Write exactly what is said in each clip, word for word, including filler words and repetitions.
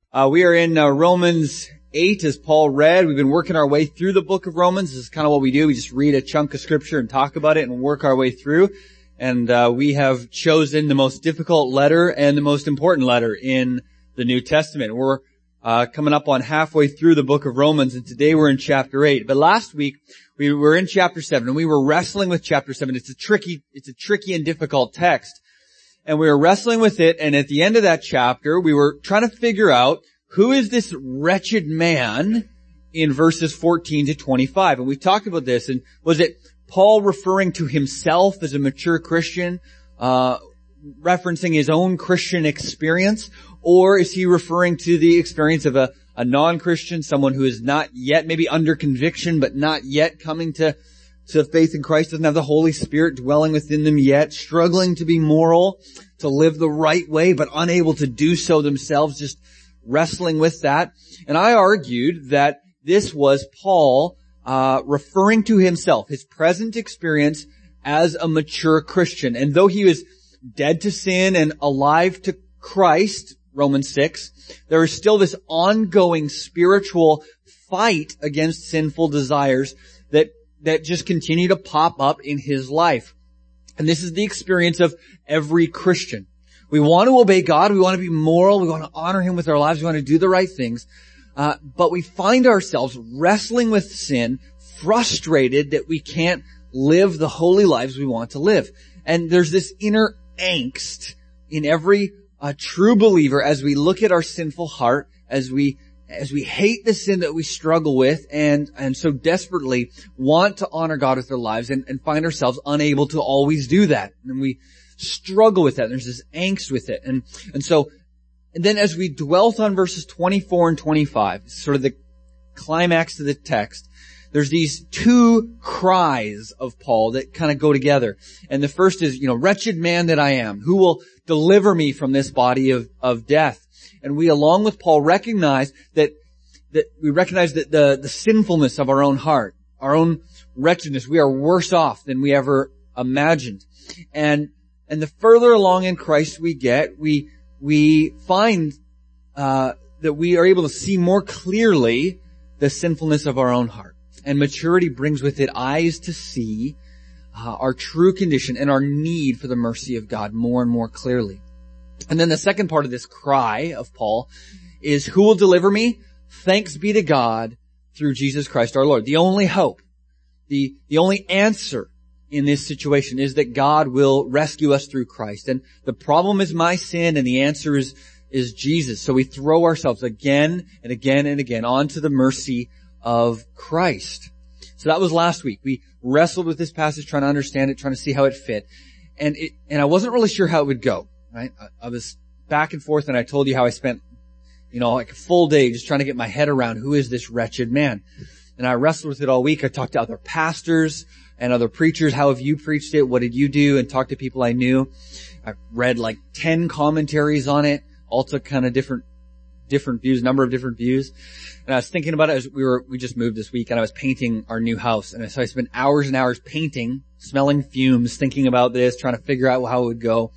Uh, we are in uh, Romans eight, as Paul read. We've been working our way through the book of Romans. This is kind of what we do. We just read a chunk of scripture and talk about it and work our way through. And uh, we have chosen the most difficult letter and the most important letter in the New Testament. We're uh, coming up on halfway through the book of Romans, and today we're in chapter eight. But last week we were in chapter seven, and we were wrestling with chapter seven. It's a tricky, it's a tricky and difficult text. And we were wrestling with it, and at the end of that chapter, we were trying to figure out who is this wretched man in verses fourteen to twenty-five. And we talked about this, and was it Paul referring to himself as a mature Christian, uh, referencing his own Christian experience, or is he referring to the experience of a, a non-Christian, someone who is not yet, maybe under conviction, but not yet coming to to faith in Christ, doesn't have the Holy Spirit dwelling within them yet, struggling to be moral, to live the right way, but unable to do so themselves, just wrestling with that. And I argued that this was Paul uh referring to himself, his present experience as a mature Christian. And though he was dead to sin and alive to Christ, Romans six, there is still this ongoing spiritual fight against sinful desires that that just continue to pop up in his life. And this is the experience of every Christian. We want to obey God, we want to be moral, we want to honor Him with our lives, we want to do the right things, uh, but we find ourselves wrestling with sin, frustrated that we can't live the holy lives we want to live. And there's this inner angst in every uh, true believer as we look at our sinful heart, as we As we hate the sin that we struggle with and, and so desperately want to honor God with our lives and, and find ourselves unable to always do that. And we struggle with that. And there's this angst with it. And, and so, and then as we dwelt on verses twenty-four and twenty-five, sort of the climax to the text, there's these two cries of Paul that kind of go together. And the first is, you know, wretched man that I am, who will deliver me from this body of, of death? And we, along with Paul, recognize that, that we recognize that the, the sinfulness of our own heart, our own wretchedness, we are worse off than we ever imagined. And, and the further along in Christ we get, we, we find, uh, that we are able to see more clearly the sinfulness of our own heart. And maturity brings with it eyes to see, uh, our true condition and our need for the mercy of God more and more clearly. And then the second part of this cry of Paul is, who will deliver me? Thanks be to God through Jesus Christ our Lord. The only hope, the, the only answer in this situation is that God will rescue us through Christ. And the problem is my sin, and the answer is, is Jesus. So we throw ourselves again and again and again onto the mercy of Christ. So that was last week. We wrestled with this passage, trying to understand it, trying to see how it fit. And it, and I wasn't really sure how it would go. Right? I, I was back and forth, and I told you how I spent, you know, like a full day just trying to get my head around who is this wretched man. And I wrestled with it all week. I talked to other pastors and other preachers. How have you preached it? What did you do? And talked to people I knew. I read like ten commentaries on it, all took kind of different, different views, number of different views. And I was thinking about it as we were, we just moved this week, and I was painting our new house. And so I spent hours and hours painting, smelling fumes, thinking about this, trying to figure out how it would go.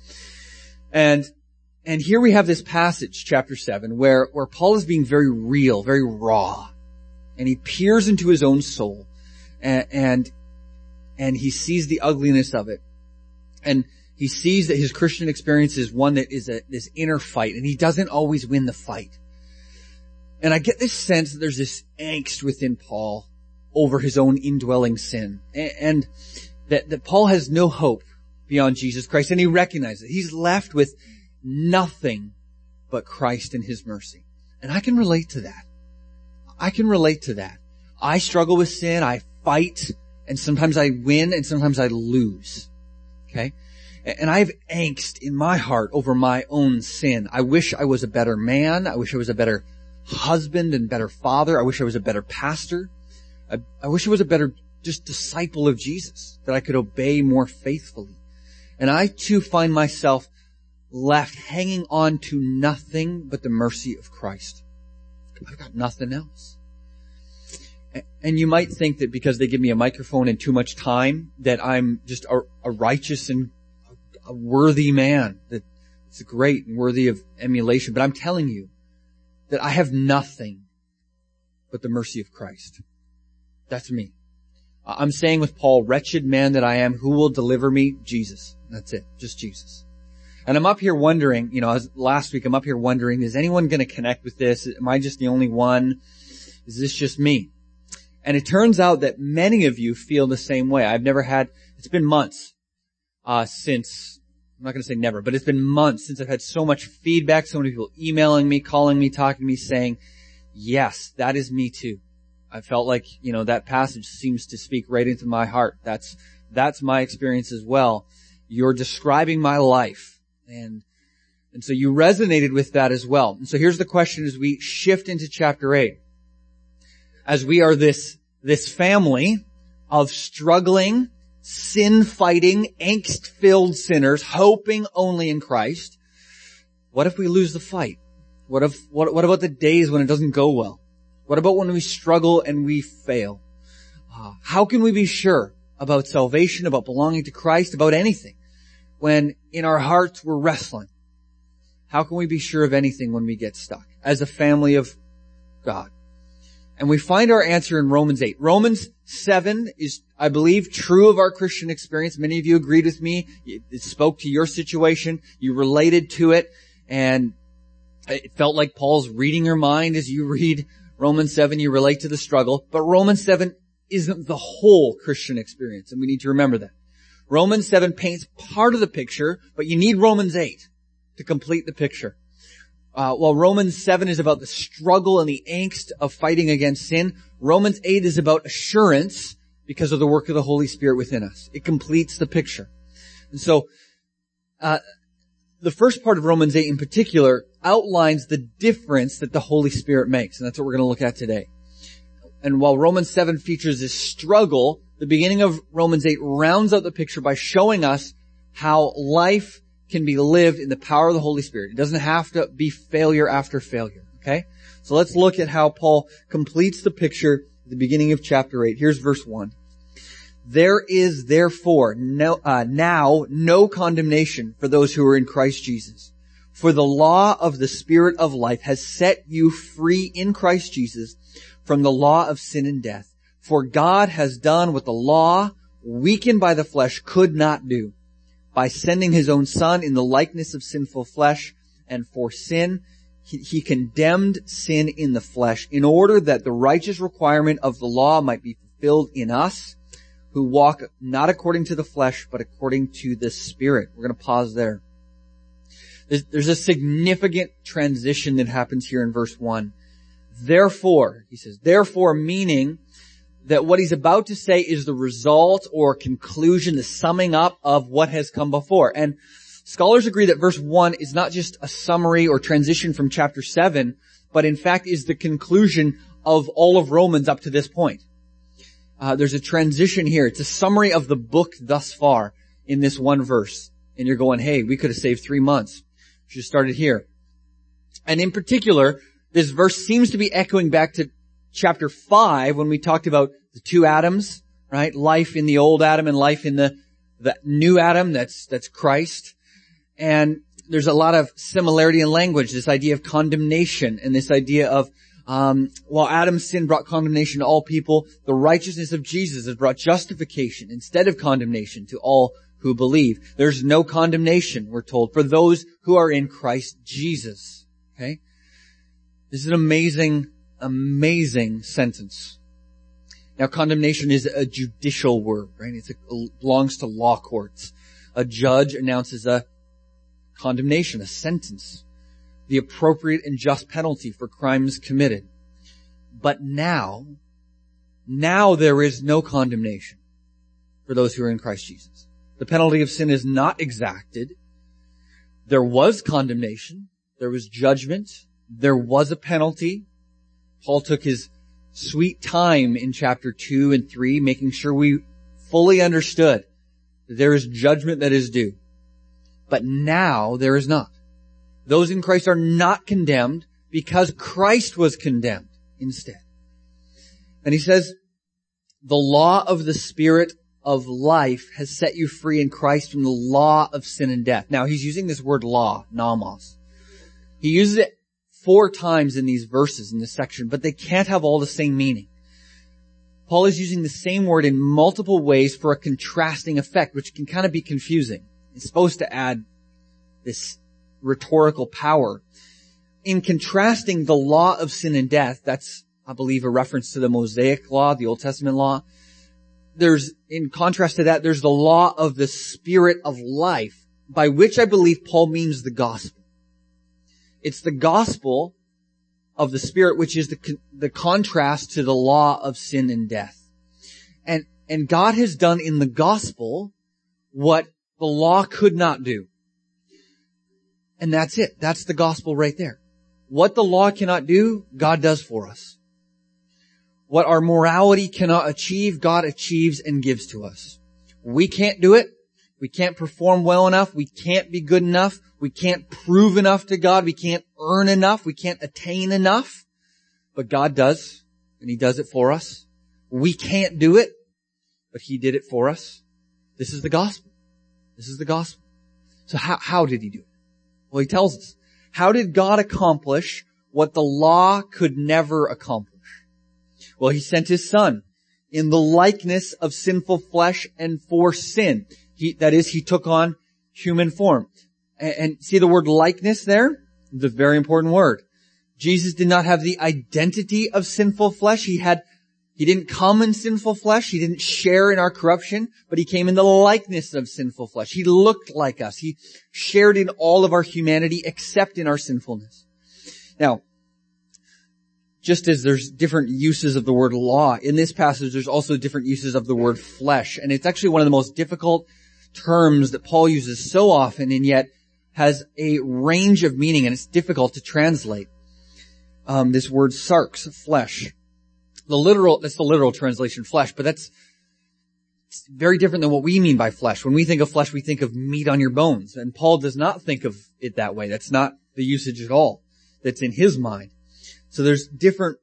And, and here we have this passage, chapter seven, where, where Paul is being very real, very raw. And he peers into his own soul, and, and, and he sees the ugliness of it. And he sees that his Christian experience is one that is a, this inner fight, and he doesn't always win the fight. And I get this sense that there's this angst within Paul over his own indwelling sin. And, and that, that Paul has no hope beyond Jesus Christ, and he recognizes it. He's left with nothing but Christ and His mercy. And I can relate to that. I can relate to that. I struggle with sin, I fight, and sometimes I win, and sometimes I lose. Okay? And I have angst in my heart over my own sin. I wish I was a better man. I wish I was a better husband and better father. I wish I was a better pastor. I, I wish I was a better just disciple of Jesus, that I could obey more faithfully. And I too find myself left hanging on to nothing but the mercy of Christ. I've got nothing else. And you might think that because they give me a microphone and too much time, that I'm just a, a righteous and a worthy man, that it's great and worthy of emulation. But I'm telling you, that I have nothing but the mercy of Christ. That's me. I'm saying with Paul, wretched man that I am, who will deliver me? Jesus. That's it. Just Jesus. And I'm up here wondering, you know, as last week I'm up here wondering, is anyone going to connect with this? Am I just the only one? Is this just me? And it turns out that many of you feel the same way. I've never had, it's been months, uh, since, I'm not going to say never, but it's been months since I've had so much feedback, so many people emailing me, calling me, talking to me, saying, yes, that is me too. I felt like, you know, that passage seems to speak right into my heart. That's, that's my experience as well. You're describing my life. And, and so you resonated with that as well. And so here's the question as we shift into chapter eight. As we are this, this family of struggling, sin-fighting, angst-filled sinners, hoping only in Christ, what if we lose the fight? What if, what, what about the days when it doesn't go well? What about when we struggle and we fail? Uh, how can we be sure about salvation, about belonging to Christ, about anything, when in our hearts we're wrestling? How can we be sure of anything when we get stuck as a family of God? And we find our answer in Romans eight. Romans seven is, I believe, true of our Christian experience. Many of you agreed with me. It spoke to your situation. You related to it. And it felt like Paul's reading your mind as you read Romans seven. You relate to the struggle. But Romans seven isn't the whole Christian experience. And we need to remember that. Romans seven paints part of the picture, but you need Romans eight to complete the picture. Uh, while Romans seven is about the struggle and the angst of fighting against sin, Romans eight is about assurance because of the work of the Holy Spirit within us. It completes the picture. And so, uh, the first part of Romans eight in particular outlines the difference that the Holy Spirit makes. And that's what we're going to look at today. And while Romans seven features this struggle, the beginning of Romans eight rounds out the picture by showing us how life can be lived in the power of the Holy Spirit. It doesn't have to be failure after failure, okay? So let's look at how Paul completes the picture at the beginning of chapter eight. Here's verse one. There is therefore no, uh, now no condemnation for those who are in Christ Jesus. For the law of the Spirit of life has set you free in Christ Jesus from the law of sin and death. For God has done what the law, weakened by the flesh, could not do, by sending his own Son in the likeness of sinful flesh, and for sin, he, he condemned sin in the flesh, in order that the righteous requirement of the law might be fulfilled in us, who walk not according to the flesh, but according to the Spirit. We're going to pause there. There's, there's a significant transition that happens here in verse one. Therefore, he says, therefore meaning that what he's about to say is the result or conclusion, the summing up of what has come before. And scholars agree that verse one is not just a summary or transition from chapter seven, but in fact is the conclusion of all of Romans up to this point. Uh, there's a transition here. It's a summary of the book thus far in this one verse. And you're going, hey, we could have saved three months. Should have started here. And in particular, this verse seems to be echoing back to chapter five, when we talked about the two Adams, right? Life in the old Adam and life in the, the new Adam, that's, that's Christ. And there's a lot of similarity in language, this idea of condemnation and this idea of, um, while Adam's sin brought condemnation to all people, the righteousness of Jesus has brought justification instead of condemnation to all who believe. There's no condemnation, we're told, for those who are in Christ Jesus. Okay? This is an amazing Amazing sentence. Now, condemnation is a judicial word, right? It's a, it belongs to law courts. A judge announces a condemnation, a sentence, the appropriate and just penalty for crimes committed. But now, now there is no condemnation for those who are in Christ Jesus. The penalty of sin is not exacted. There was condemnation. There was judgment. There was a penalty. Paul took his sweet time in chapter two and three, making sure we fully understood that there is judgment that is due. But now there is not. Those in Christ are not condemned because Christ was condemned instead. And he says, the law of the Spirit of life has set you free in Christ from the law of sin and death. Now he's using this word law, nomos. He uses it four times in these verses, in this section, but they can't have all the same meaning. Paul is using the same word in multiple ways for a contrasting effect, which can kind of be confusing. It's supposed to add this rhetorical power. In contrasting the law of sin and death, that's, I believe, a reference to the Mosaic law, the Old Testament law. There's, in contrast to that, there's the law of the Spirit of life, by which I believe Paul means the gospel. It's the gospel of the Spirit, which is the, the contrast to the law of sin and death. And, and God has done in the gospel what the law could not do. And that's it. That's the gospel right there. What the law cannot do, God does for us. What our morality cannot achieve, God achieves and gives to us. We can't do it. We can't perform well enough. We can't be good enough. We can't prove enough to God. We can't earn enough. We can't attain enough. But God does, and He does it for us. We can't do it, but He did it for us. This is the gospel. This is the gospel. So how, how did He do it? Well, He tells us. How did God accomplish what the law could never accomplish? Well, He sent His Son in the likeness of sinful flesh and for sin. He, that is, He took on human form. And, and see the word likeness there? The very important word. Jesus did not have the identity of sinful flesh. He had, He didn't come in sinful flesh. He didn't share in our corruption, but He came in the likeness of sinful flesh. He looked like us. He shared in all of our humanity except in our sinfulness. Now, just as there's different uses of the word law, in this passage there's also different uses of the word flesh. And it's actually one of the most difficult terms that Paul uses so often and yet has a range of meaning, and it's difficult to translate. Um, this word sarx, flesh. The literal, that's the literal translation, flesh, but that's very different than what we mean by flesh. When we think of flesh, we think of meat on your bones. And Paul does not think of it that way. That's not the usage at all that's in his mind. So there's different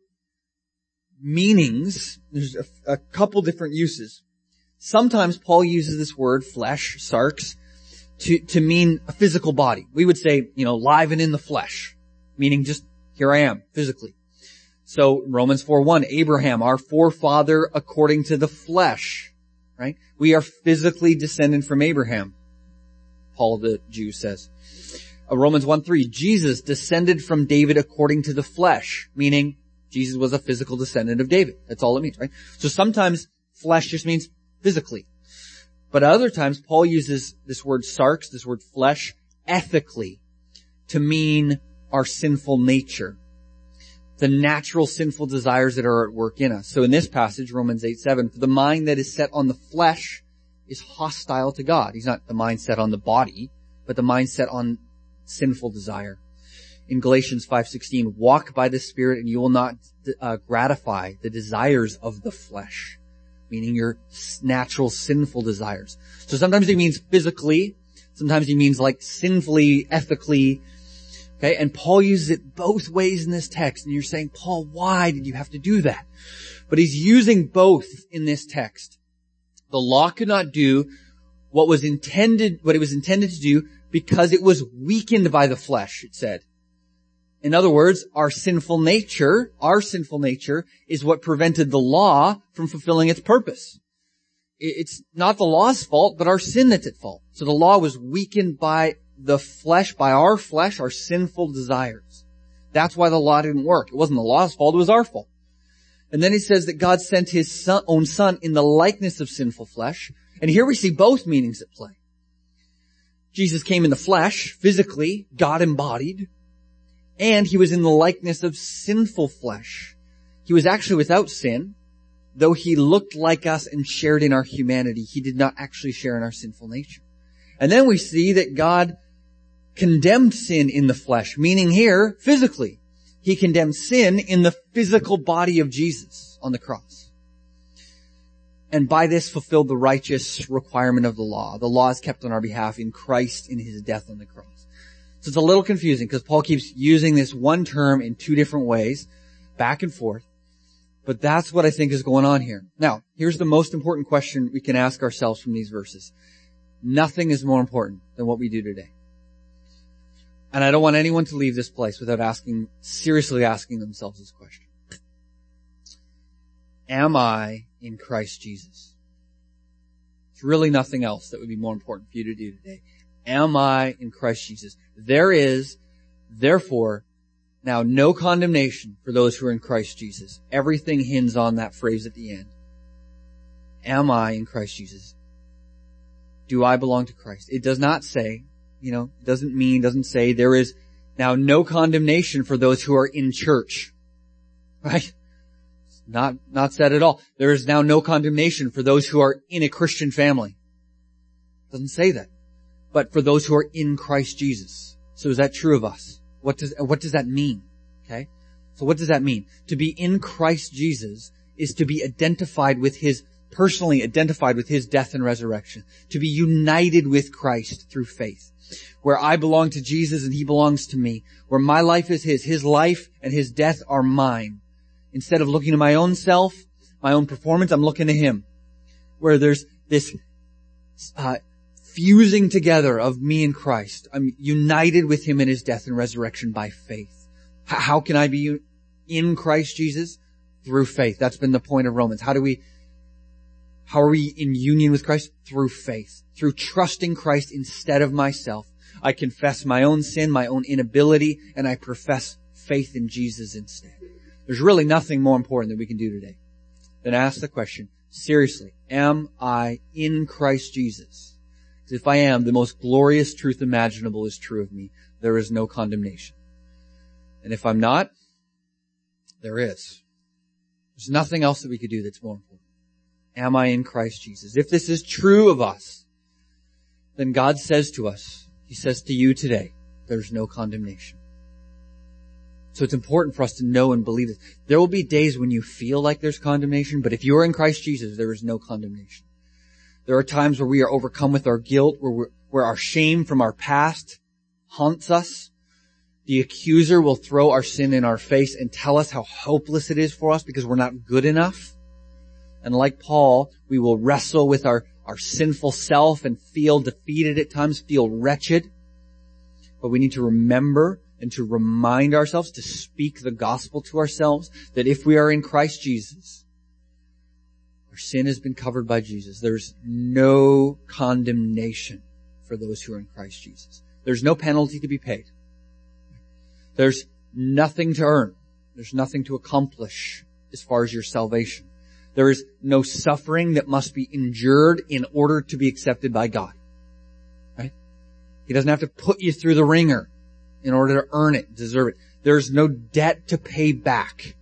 meanings. There's a, a couple different uses. Sometimes Paul uses this word, flesh, sarx, to, to mean a physical body. We would say, you know, live and in the flesh, meaning just here I am, physically. So Romans four one, Abraham, our forefather according to the flesh, right? We are physically descended from Abraham, Paul the Jew says. Uh, Romans one three, Jesus descended from David according to the flesh, meaning Jesus was a physical descendant of David. That's all it means, right? So sometimes flesh just means physically. But other times Paul uses this word sarx, this word flesh, ethically to mean our sinful nature. The natural sinful desires that are at work in us. So in this passage, Romans eight seven, for the mind that is set on the flesh is hostile to God. He's not the mind set on the body, but the mind set on sinful desire. In Galatians five sixteen, walk by the Spirit and you will not uh, gratify the desires of the flesh, meaning your natural sinful desires. So sometimes he means physically, sometimes he means like sinfully, ethically. Okay, and Paul uses it both ways in this text. And you're saying, Paul, why did you have to do that? But he's using both in this text. The law could not do what was intended, what it was intended to do because it was weakened by the flesh, it said. In other words, our sinful nature, our sinful nature is what prevented the law from fulfilling its purpose. It's not the law's fault, but our sin that's at fault. So the law was weakened by the flesh, by our flesh, our sinful desires. That's why the law didn't work. It wasn't the law's fault, it was our fault. And then he says that God sent His son, own Son in the likeness of sinful flesh. And here we see both meanings at play. Jesus came in the flesh, physically, God embodied, and He was in the likeness of sinful flesh. He was actually without sin. Though He looked like us and shared in our humanity, He did not actually share in our sinful nature. And then we see that God condemned sin in the flesh, meaning here, physically. He condemned sin in the physical body of Jesus on the cross. And by this fulfilled the righteous requirement of the law. The law is kept on our behalf in Christ in His death on the cross. So it's a little confusing because Paul keeps using this one term in two different ways, back and forth. But that's what I think is going on here. Now, here's the most important question we can ask ourselves from these verses. Nothing is more important than what we do today. And I don't want anyone to leave this place without asking, seriously asking themselves this question. Am I in Christ Jesus? There's really nothing else that would be more important for you to do today. Am I in Christ Jesus? There is, therefore, now no condemnation for those who are in Christ Jesus. Everything hinges on that phrase at the end. Am I in Christ Jesus? Do I belong to Christ? It does not say, you know, it doesn't mean, doesn't say there is now no condemnation for those who are in church. Right? Not, not said at all. There is now no condemnation for those who are in a Christian family. Doesn't say that. But for those who are in Christ Jesus. So is that true of us? What does, what does that mean? Okay? So what does that mean? To be in Christ Jesus is to be identified with His, personally identified with His death and resurrection. To be united with Christ through faith. Where I belong to Jesus and He belongs to me. Where my life is His. His life and His death are mine. Instead of looking to my own self, my own performance, I'm looking to Him. Where there's this, uh, fusing together of me and Christ. I'm united with Him in His death and resurrection by faith. H- how can I be in Christ Jesus? Through faith. That's been the point of Romans. How do we, how are we in union with Christ? Through faith. Through trusting Christ instead of myself. I confess my own sin, my own inability, and I profess faith in Jesus instead. There's really nothing more important that we can do today than ask the question, seriously, am I in Christ Jesus? If I am, the most glorious truth imaginable is true of me. There is no condemnation. And if I'm not, there is. There's nothing else that we could do that's more important. Am I in Christ Jesus? If this is true of us, then God says to us, He says to you today, there's no condemnation. So it's important for us to know and believe this. There will be days when you feel like there's condemnation, but if you are in Christ Jesus, there is no condemnation. There are times where we are overcome with our guilt, where, we're, where our shame from our past haunts us. The accuser will throw our sin in our face and tell us how hopeless it is for us because we're not good enough. And like Paul, we will wrestle with our, our sinful self and feel defeated at times, feel wretched. But we need to remember and to remind ourselves, to speak the gospel to ourselves, that if we are in Christ Jesus, our sin has been covered by Jesus. There's no condemnation for those who are in Christ Jesus. There's no penalty to be paid. There's nothing to earn. There's nothing to accomplish as far as your salvation. There is no suffering that must be endured in order to be accepted by God. Right? He doesn't have to put you through the ringer in order to earn it, deserve it. There's no debt to pay back.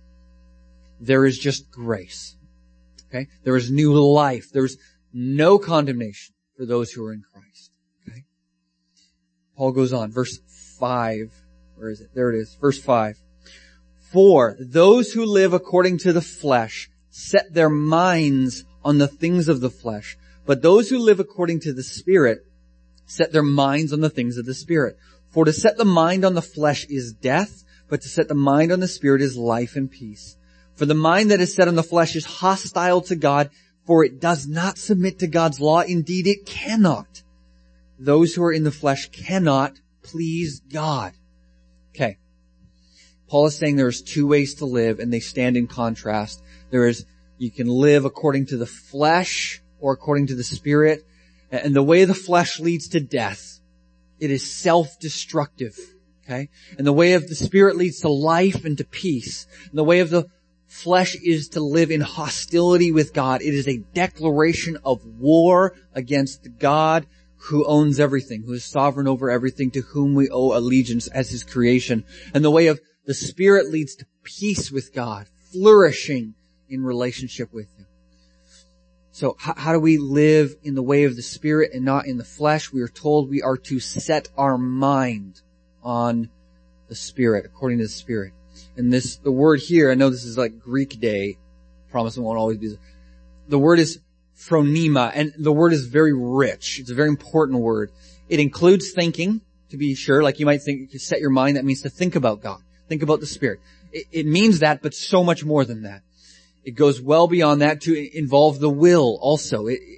There is just grace. Okay? There is new life. There's no condemnation for those who are in Christ. Okay? Paul goes on, verse five. Where is it? There it is. Verse five. For those who live according to the flesh set their minds on the things of the flesh, but those who live according to the Spirit set their minds on the things of the Spirit. For to set the mind on the flesh is death, but to set the mind on the Spirit is life and peace. For the mind that is set on the flesh is hostile to God, for it does not submit to God's law. Indeed, it cannot. Those who are in the flesh cannot please God. Okay. Paul is saying there's two ways to live, and they stand in contrast. There is, you can live according to the flesh or according to the Spirit. And the way of the flesh leads to death. It is self-destructive. Okay? And the way of the Spirit leads to life and to peace. And the way of the flesh is to live in hostility with God. It is a declaration of war against God who owns everything, who is sovereign over everything, to whom we owe allegiance as His creation. And the way of the Spirit leads to peace with God, flourishing in relationship with Him. So how, how do we live in the way of the Spirit and not in the flesh? We are told we are to set our mind on the Spirit, according to the Spirit. And this, the word here, I know this is like Greek day. I promise it won't always be. The word is phronema, and the word is very rich. It's a very important word. It includes thinking, to be sure. Like you might think, you set your mind, that means to think about God. Think about the Spirit. It, it means that, but so much more than that. It goes well beyond that to involve the will also. It, it's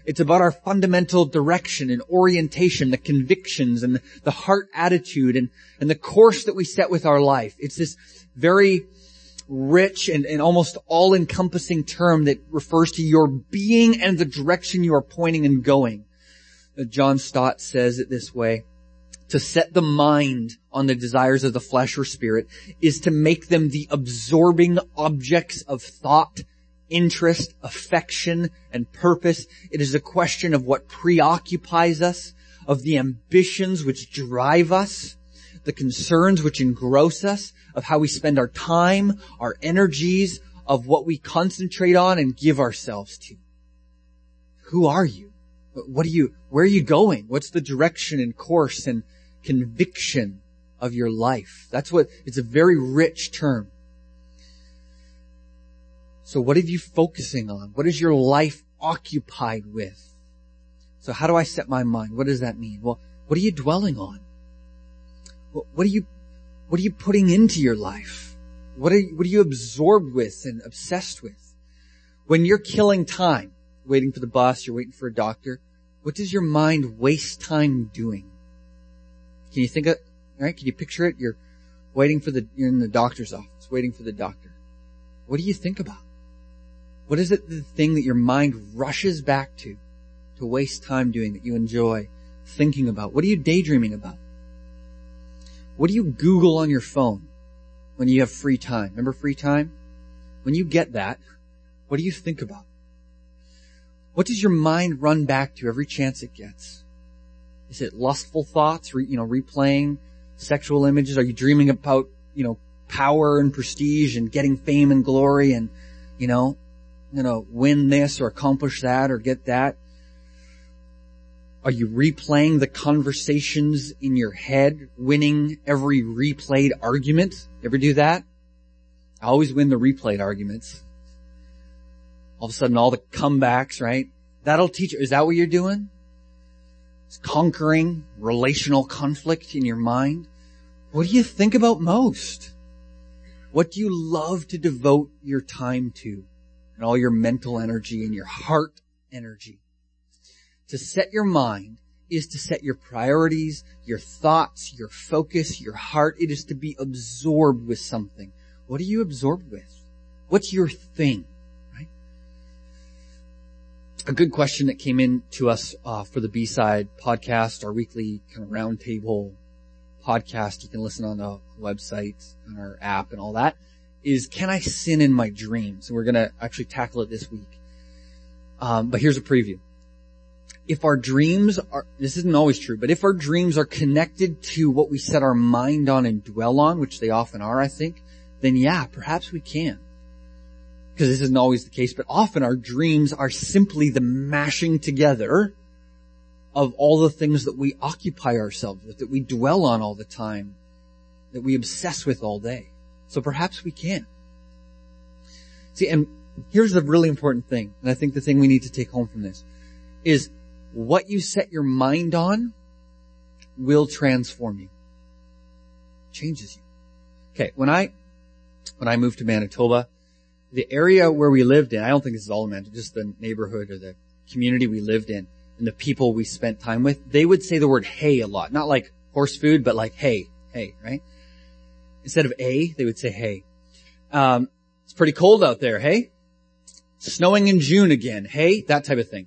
It's about our fundamental direction and orientation, the convictions and the heart attitude and, and the course that we set with our life. It's this very rich and, and almost all-encompassing term that refers to your being and the direction you are pointing and going. John Stott says it this way: to set the mind on the desires of the flesh or spirit is to make them the absorbing objects of thought, interest, affection, and purpose. It is a question of what preoccupies us, of the ambitions which drive us, the concerns which engross us, of how we spend our time, our energies, of what we concentrate on and give ourselves to. Who are you? What are you, where are you going? What's the direction and course and conviction of your life? That's what, it's a very rich term. So what are you focusing on? What is your life occupied with? So how do I set my mind? What does that mean? Well, what are you dwelling on? What are you, what are you putting into your life? What are you, what are you absorbed with and obsessed with? When you're killing time, waiting for the bus, you're waiting for a doctor, what does your mind waste time doing? Can you think of, right? Can you picture it? You're waiting for the, you're in the doctor's office, waiting for the doctor. What do you think about? What is it, the thing that your mind rushes back to, to waste time doing, that you enjoy thinking about? What are you daydreaming about? What do you Google on your phone when you have free time? Remember free time? When you get that, what do you think about? What does your mind run back to every chance it gets? Is it lustful thoughts, re, you know, replaying sexual images? Are you dreaming about, you know, power and prestige and getting fame and glory and, you know, you know, win this or accomplish that or get that? Are you replaying the conversations in your head, winning every replayed argument? You ever do that? I always win the replayed arguments. All of a sudden, all the comebacks, right? That'll teach you. Is that what you're doing? It's conquering relational conflict in your mind. What do you think about most? What do you love to devote your time to? And all your mental energy and your heart energy. To set your mind is to set your priorities, your thoughts, your focus, your heart. It is to be absorbed with something. What are you absorbed with? What's your thing? A good question that came in to us uh, for the B-Side podcast, our weekly kind of roundtable podcast. You can listen on the website, on our app and all that, is, can I sin in my dreams? And we're going to actually tackle it this week. Um, but here's a preview. If our dreams are, this isn't always true, but if our dreams are connected to what we set our mind on and dwell on, which they often are, I think, then yeah, perhaps we can. Because this isn't always the case, but often our dreams are simply the mashing together of all the things that we occupy ourselves with, that we dwell on all the time, that we obsess with all day. So perhaps we can. See, and here's the really important thing, and I think the thing we need to take home from this, is what you set your mind on will transform you. Changes you. Okay, when I, when I moved to Manitoba, the area where we lived in, I don't think this is all of Manitoba, just the neighborhood or the community we lived in and the people we spent time with, they would say the word hey a lot. Not like horse food, but like hey, hey, right? Instead of a, they would say hey. Um, it's pretty cold out there, hey? Snowing in June again, hey? That type of thing.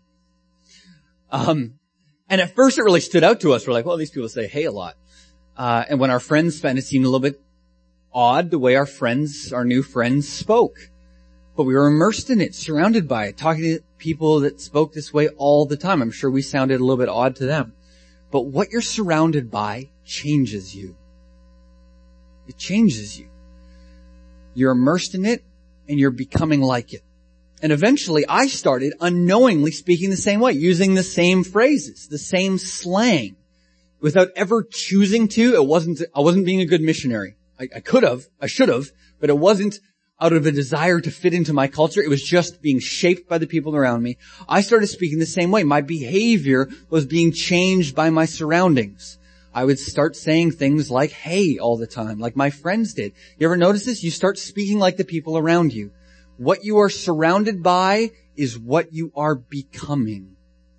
Um, and at first it really stood out to us. We're like, well, these people say hey a lot. Uh, and when our friends spent, it seemed a little bit odd the way our friends, our new friends spoke. But we were immersed in it, surrounded by it, talking to people that spoke this way all the time. I'm sure we sounded a little bit odd to them. But what you're surrounded by changes you. It changes you. You're immersed in it, and you're becoming like it. And eventually, I started unknowingly speaking the same way, using the same phrases, the same slang, without ever choosing to. It wasn't, I wasn't being a good missionary. I, I could have, I should have, but it wasn't out of a desire to fit into my culture. It was just being shaped by the people around me. I started speaking the same way. My behavior was being changed by my surroundings. I would start saying things like, hey, all the time, like my friends did. You ever notice this? You start speaking like the people around you. What you are surrounded by is what you are becoming.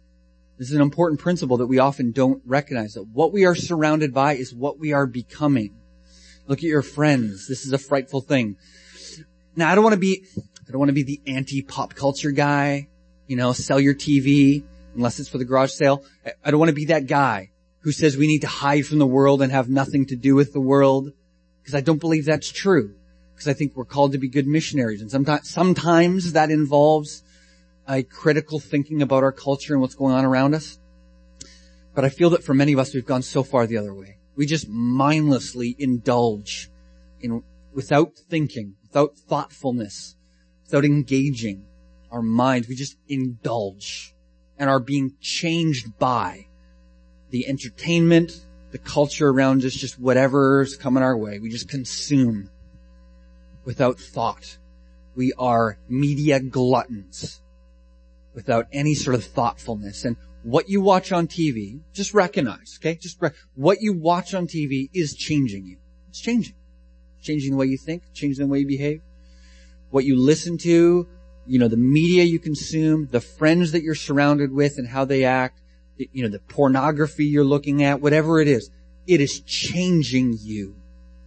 This is an important principle that we often don't recognize, that what we are surrounded by is what we are becoming. Look at your friends. This is a frightful thing. Now, I don't want to be, I don't want to be the anti-pop culture guy, you know, sell your T V, unless it's for the garage sale. I don't want to be that guy who says we need to hide from the world and have nothing to do with the world, because I don't believe that's true. Because I think we're called to be good missionaries, and sometimes, sometimes that involves a critical thinking about our culture and what's going on around us. But I feel that for many of us, we've gone so far the other way. We just mindlessly indulge in, without thinking, without thoughtfulness, without engaging our minds. We just indulge and are being changed by the entertainment, the culture around us, just whatever's coming our way. We just consume without thought. We are media gluttons without any sort of thoughtfulness. And what you watch on T V, just recognize, okay? Just re- what you watch on T V is changing you. It's changing. It's changing the way you think, changing the way you behave. What you listen to, you know, the media you consume, the friends that you're surrounded with and how they act, the, you know, the pornography you're looking at, whatever it is, it is changing you.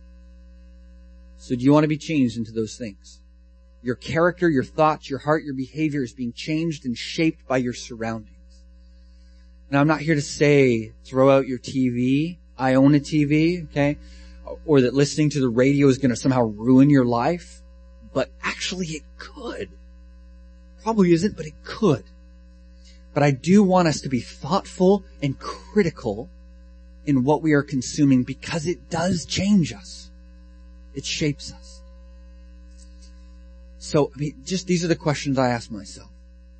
So do you want to be changed into those things? Your character, your thoughts, your heart, your behavior is being changed and shaped by your surroundings. Now, I'm not here to say throw out your T V. I own a T V, okay? Or that listening to the radio is going to somehow ruin your life. But actually it could. Probably isn't, but it could. But I do want us to be thoughtful and critical in what we are consuming, because it does change us. It shapes us. So, I mean, just these are the questions I ask myself.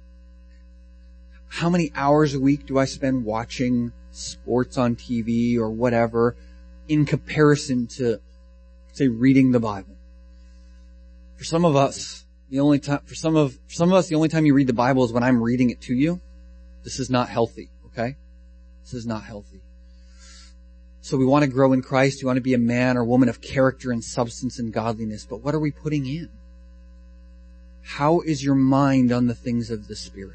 How many hours a week do I spend watching sports on T V or whatever in comparison to, say, reading the Bible? For some of us, the only time, for some of, for some of us, the only time you read the Bible is when I'm reading it to you. This is not healthy, okay? This is not healthy. So we want to grow in Christ. We want to be a man or woman of character and substance and godliness. But what are we putting in? How is your mind on the things of the Spirit?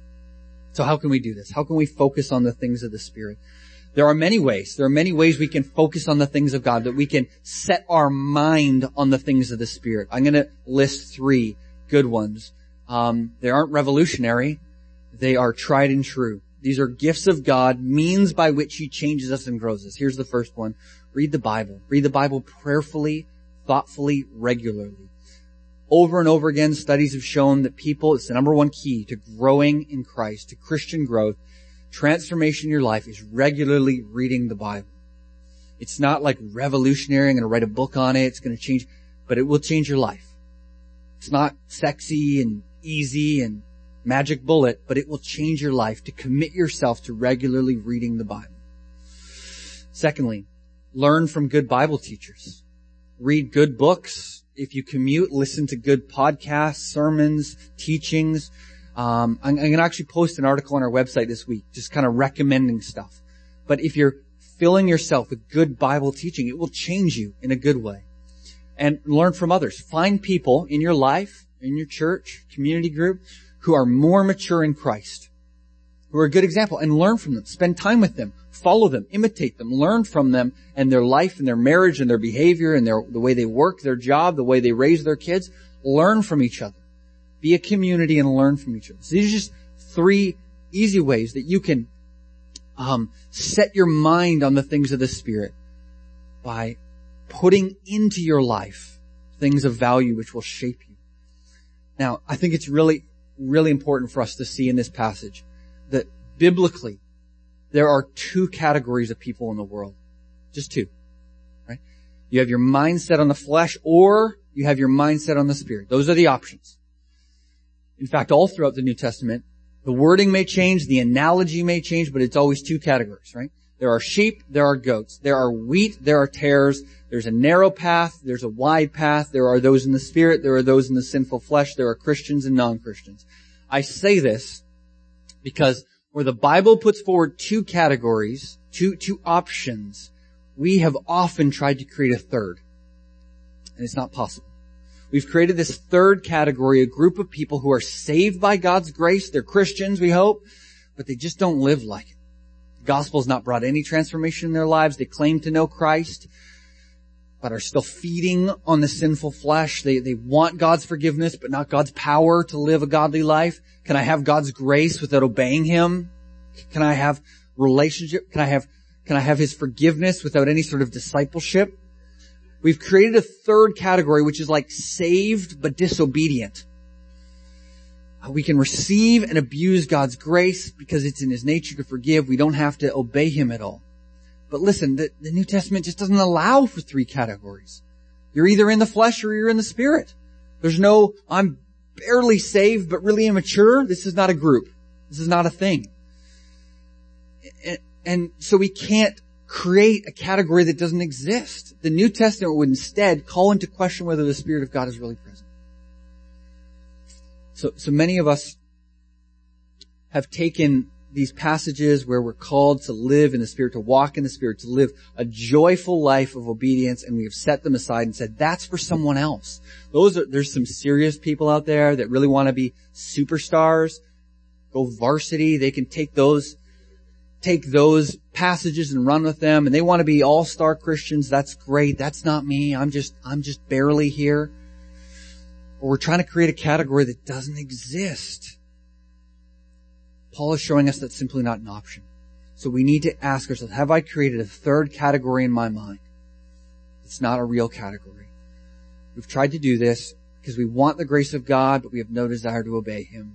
So how can we do this? How can we focus on the things of the Spirit? There are many ways. There are many ways we can focus on the things of God, that we can set our mind on the things of the Spirit. I'm going to list three good ones. Um, they aren't revolutionary. They are tried and true. These are gifts of God, means by which He changes us and grows us. Here's the first one. Read the Bible. Read the Bible prayerfully, thoughtfully, regularly. Over and over again, studies have shown that people, it's the number one key to growing in Christ, to Christian growth, transformation in your life, is regularly reading the Bible. It's not like revolutionary, I'm going to write a book on it, it's going to change, but it will change your life. It's not sexy and easy and magic bullet, but it will change your life to commit yourself to regularly reading the Bible. Secondly, learn from good Bible teachers. Read good books. If you commute, listen to good podcasts, sermons, teachings. Um, I'm, I'm going to actually post an article on our website this week, just kind of recommending stuff. But if you're filling yourself with good Bible teaching, it will change you in a good way. And learn from others. Find people in your life, in your church, community group, who are more mature in Christ, who are a good example, and learn from them. Spend time with them. Follow them. Imitate them. Learn from them and their life and their marriage and their behavior and their, the way they work, their job, the way they raise their kids. Learn from each other. Be a community and learn from each other. So these are just three easy ways that you can um, set your mind on the things of the Spirit by putting into your life things of value which will shape you. Now, I think it's really, really important for us to see in this passage that biblically there are two categories of people in the world. Just two, right? You have your mindset on the flesh, or you have your mindset on the Spirit. Those are the options. In fact, all throughout the New Testament, the wording may change, the analogy may change, but it's always two categories, right? There are sheep, there are goats. There are wheat, there are tares. There's a narrow path, there's a wide path. There are those in the Spirit, there are those in the sinful flesh. There are Christians and non-Christians. I say this because where the Bible puts forward two categories, two, two options, we have often tried to create a third. And it's not possible. We've created this third category, a group of people who are saved by God's grace. They're Christians, we hope, but they just don't live like it. The gospel has not brought any transformation in their lives. They claim to know Christ, but are still feeding on the sinful flesh. They, they want God's forgiveness, but not God's power to live a godly life. Can I have God's grace without obeying Him? Can I have relationship? Can I have, can I have His forgiveness without any sort of discipleship? We've created a third category, which is like saved but disobedient. We can receive and abuse God's grace because it's in His nature to forgive. We don't have to obey Him at all. But listen, the, the New Testament just doesn't allow for three categories. You're either in the flesh or you're in the Spirit. There's no, I'm barely saved but really immature. This is not a group. This is not a thing. And, and so we can't create a category that doesn't exist. The New Testament would instead call into question whether the Spirit of God is really present. So, so many of us have taken these passages where we're called to live in the Spirit, to walk in the Spirit, to live a joyful life of obedience, and we have set them aside and said, that's for someone else. Those are, there's some serious people out there that really want to be superstars, go varsity. They can take those, take those passages and run with them, and they want to be all-star Christians. That's great. That's not me. I'm just, I'm just barely here. Or we're trying to create a category that doesn't exist. Paul is showing us that's simply not an option. So we need to ask ourselves, have I created a third category in my mind? It's not a real category. We've tried to do this because we want the grace of God, but we have no desire to obey Him.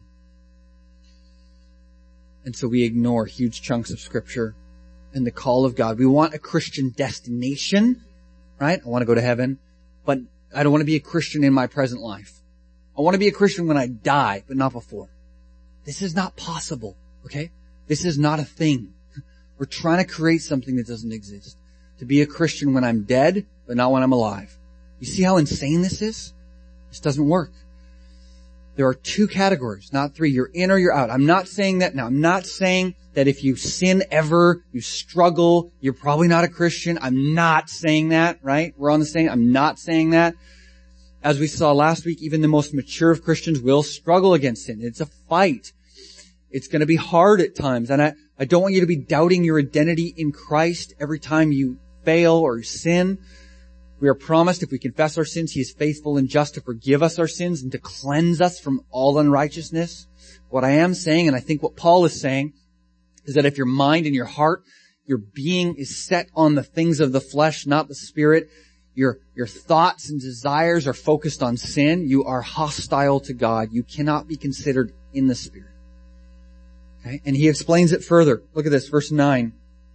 And so we ignore huge chunks of Scripture and the call of God. We want a Christian destination, right? I want to go to heaven, but I don't want to be a Christian in my present life. I want to be a Christian when I die, but not before. This is not possible, okay? This is not a thing. We're trying to create something that doesn't exist. To be a Christian when I'm dead, but not when I'm alive. You see how insane this is? This doesn't work. There are two categories, not three. You're in or you're out. I'm not saying that now. I'm not saying that if you sin ever, you struggle, you're probably not a Christian. I'm not saying that, right? We're on the same. I'm not saying that. As we saw last week, even the most mature of Christians will struggle against sin. It's a fight. It's going to be hard at times. And I, I don't want you to be doubting your identity in Christ every time you fail or sin. We are promised if we confess our sins, He is faithful and just to forgive us our sins and to cleanse us from all unrighteousness. What I am saying, and I think what Paul is saying, is that if your mind and your heart, your being is set on the things of the flesh, not the Spirit, your, your thoughts and desires are focused on sin, you are hostile to God. You cannot be considered in the Spirit. Okay? And he explains it further. Look at this, verse nine.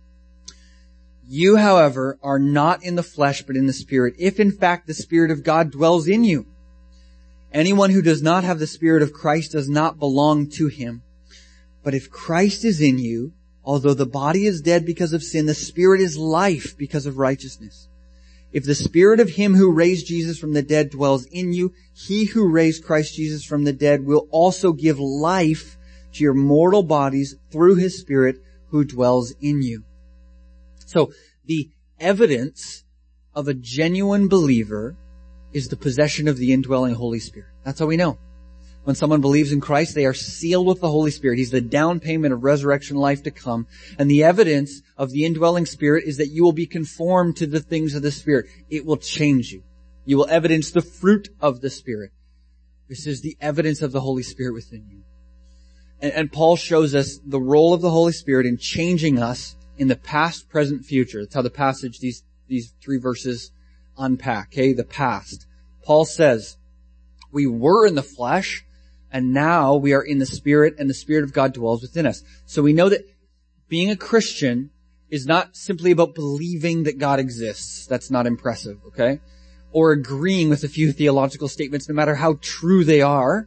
You, however, are not in the flesh, but in the Spirit, if in fact the Spirit of God dwells in you. Anyone who does not have the Spirit of Christ does not belong to Him. But if Christ is in you, although the body is dead because of sin, the Spirit is life because of righteousness. If the Spirit of Him who raised Jesus from the dead dwells in you, He who raised Christ Jesus from the dead will also give life to your mortal bodies through His Spirit who dwells in you. So, the evidence of a genuine believer is the possession of the indwelling Holy Spirit. That's how we know. When someone believes in Christ, they are sealed with the Holy Spirit. He's the down payment of resurrection life to come. And the evidence of the indwelling Spirit is that you will be conformed to the things of the Spirit. It will change you. You will evidence the fruit of the Spirit. This is the evidence of the Holy Spirit within you. And, and Paul shows us the role of the Holy Spirit in changing us in the past, present, future. That's how the passage, these, these three verses unpack, okay? The past. Paul says, we were in the flesh, and now we are in the Spirit, and the Spirit of God dwells within us. So we know that being a Christian is not simply about believing that God exists. That's not impressive, okay? Or agreeing with a few theological statements, no matter how true they are,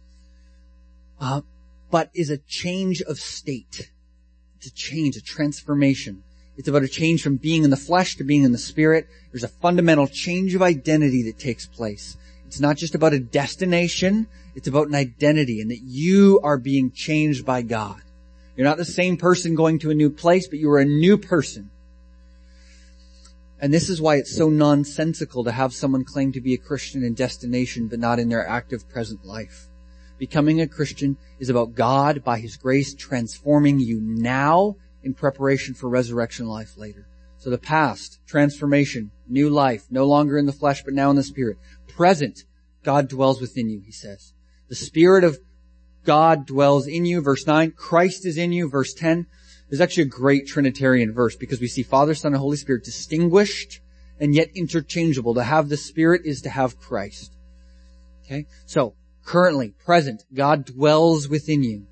uh, but is a change of state. It's a change, a transformation. It's about a change from being in the flesh to being in the Spirit. There's a fundamental change of identity that takes place. It's not just about a destination. It's about an identity and that you are being changed by God. You're not the same person going to a new place, but you are a new person. And this is why it's so nonsensical to have someone claim to be a Christian in destination, but not in their active present life. Becoming a Christian is about God, by His grace, transforming you now in preparation for resurrection life later. So the past, transformation, new life, no longer in the flesh, but now in the Spirit. Present, God dwells within you, he says. The Spirit of God dwells in you, verse nine. Christ is in you, verse ten. There's actually a great Trinitarian verse because we see Father, Son, and Holy Spirit distinguished and yet interchangeable. To have the Spirit is to have Christ. Okay? So, currently, present, God dwells within you.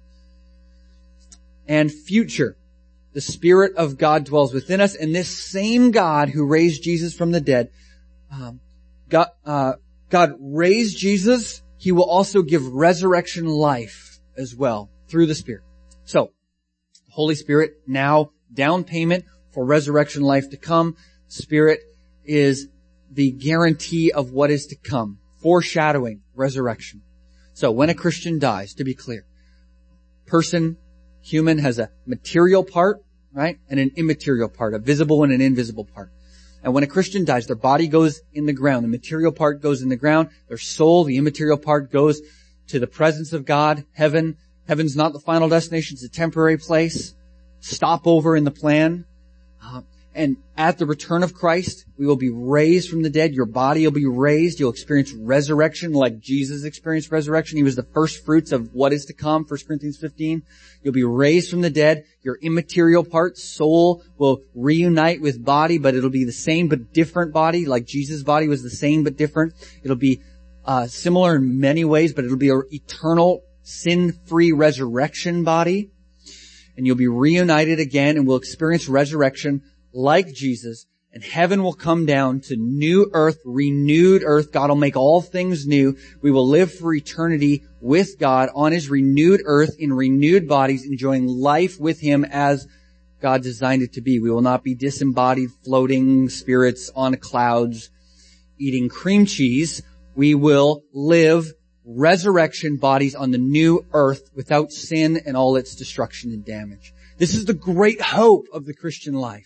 And future, the Spirit of God dwells within us, and this same God who raised Jesus from the dead, um, God, uh, God raised Jesus, He will also give resurrection life as well through the Spirit. So, the Holy Spirit, now down payment for resurrection life to come. Spirit is the guarantee of what is to come, foreshadowing resurrection. So, when a Christian dies, to be clear, person, human, has a material part, right, and an immaterial part, a visible and an invisible part. And when a Christian dies, their body goes in the ground. The material part goes in the ground. Their soul, the immaterial part, goes to the presence of God, heaven. Heaven's not the final destination. It's a temporary place. Stopover in the plan. Uh, and at the return of Christ, we will be raised from the dead. Your body will be raised. You'll experience resurrection like Jesus experienced resurrection. He was the first fruits of what is to come, First Corinthians fifteen. You'll be raised from the dead. Your immaterial part, soul, will reunite with body, but it'll be the same but different body, like Jesus' body was the same but different. It'll be uh similar in many ways, but it'll be an eternal, sin-free resurrection body. And you'll be reunited again and will experience resurrection like Jesus. And heaven will come down to new earth, renewed earth. God will make all things new. We will live for eternity with God on His renewed earth in renewed bodies, enjoying life with Him as God designed it to be. We will not be disembodied, floating spirits on clouds, eating cream cheese. We will live resurrection bodies on the new earth without sin and all its destruction and damage. This is the great hope of the Christian life.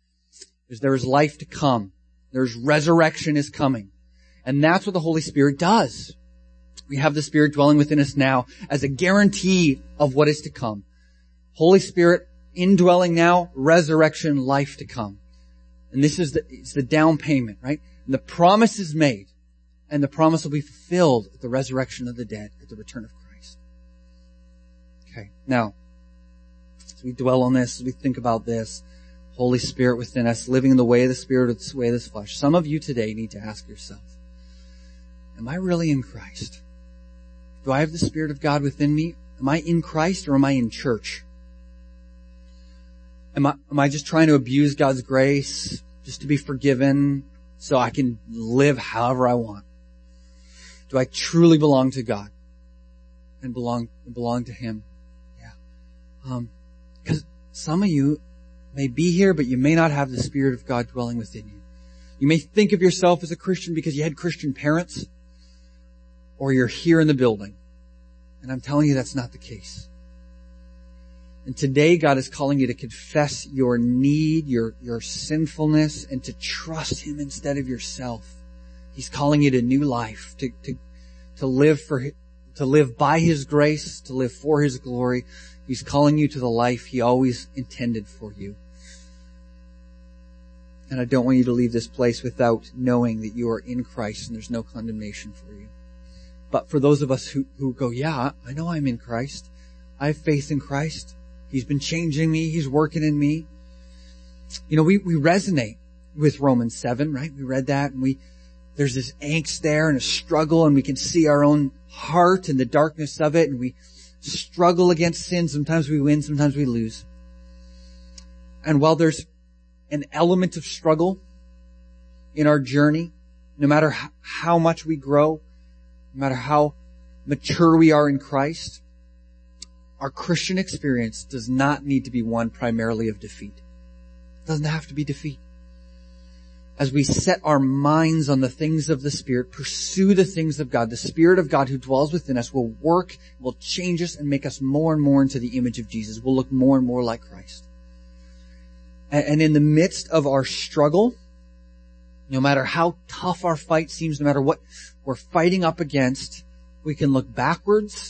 Is there is life to come. There's resurrection is coming. And that's what the Holy Spirit does. We have the Spirit dwelling within us now as a guarantee of what is to come. Holy Spirit indwelling now, resurrection, life to come. And this is the, it's the down payment, right? And the promise is made. And the promise will be fulfilled at the resurrection of the dead, at the return of Christ. Okay, now, as we dwell on this, as we think about this, Holy Spirit within us, living in the way of the Spirit or the way of this flesh. Some of you today need to ask yourself, am I really in Christ? Do I have the Spirit of God within me? Am I in Christ or am I in church? Am I, am I just trying to abuse God's grace just to be forgiven so I can live however I want? Do I truly belong to God and belong, and belong to Him? Yeah. Um, cause some of you may be here, but you may not have the Spirit of God dwelling within you. You may think of yourself as a Christian because you had Christian parents, or you're here in the building. And I'm telling you that's not the case. And today God is calling you to confess your need, your, your sinfulness, and to trust Him instead of yourself. He's calling you to new life, to, to, to live for, to live by His grace, to live for His glory. He's calling you to the life He always intended for you. And I don't want you to leave this place without knowing that you are in Christ and there's no condemnation for you. But for those of us who, who go, yeah, I know I'm in Christ. I have faith in Christ. He's been changing me. He's working in me. You know, we, we resonate with Romans seven, right? We read that and we, there's this angst there and a struggle and we can see our own heart and the darkness of it and we struggle against sin. Sometimes we win, sometimes we lose. And while there's an element of struggle in our journey, no matter how, how much we grow, no matter how mature we are in Christ, our Christian experience does not need to be one primarily of defeat. It doesn't have to be defeat. As we set our minds on the things of the Spirit, pursue the things of God, the Spirit of God who dwells within us will work, will change us and make us more and more into the image of Jesus. We'll look more and more like Christ. And in the midst of our struggle, no matter how tough our fight seems, no matter what we're fighting up against, we can look backwards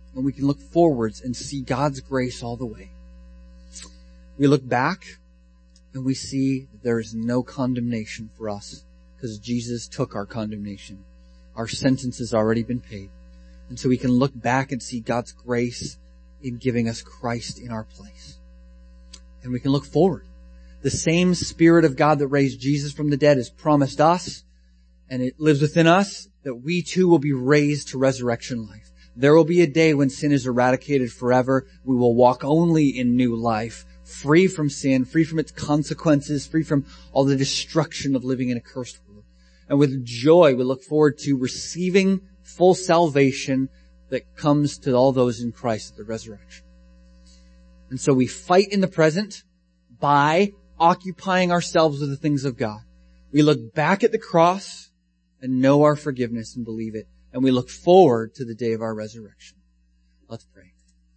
And we can look forwards and see God's grace all the way. We look back and we see that there is no condemnation for us because Jesus took our condemnation. Our sentence has already been paid. And so we can look back and see God's grace in giving us Christ in our place. And we can look forward. The same Spirit of God that raised Jesus from the dead has promised us, and it lives within us, that we too will be raised to resurrection life. There will be a day when sin is eradicated forever. We will walk only in new life, free from sin, free from its consequences, free from all the destruction of living in a cursed world. And with joy, we look forward to receiving full salvation that comes to all those in Christ at the resurrection. And so we fight in the present by occupying ourselves with the things of God. We look back at the cross and know our forgiveness and believe it. And we look forward to the day of our resurrection. Let's pray.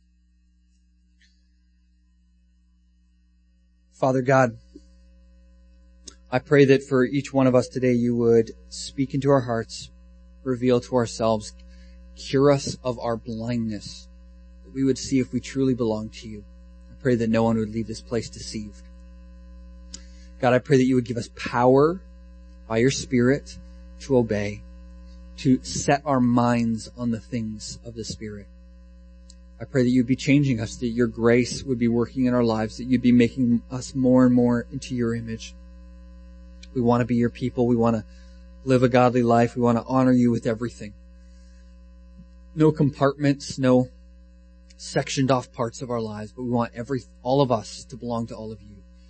Father God, I pray that for each one of us today you would speak into our hearts, reveal to ourselves, cure us of our blindness, that we would see if we truly belong to you. I pray that no one would leave this place deceived. God, I pray that you would give us power by your Spirit to obey, to set our minds on the things of the Spirit. I pray that you'd be changing us, that your grace would be working in our lives, that you'd be making us more and more into your image. We want to be your people. We want to live a godly life. We want to honor you with everything. No compartments, no sectioned off parts of our lives, but we want every, all of us to belong to all of you.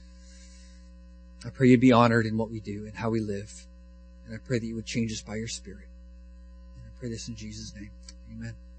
I pray you'd be honored in what we do and how we live. And I pray that you would change us by your Spirit. And I pray this in Jesus' name. Amen.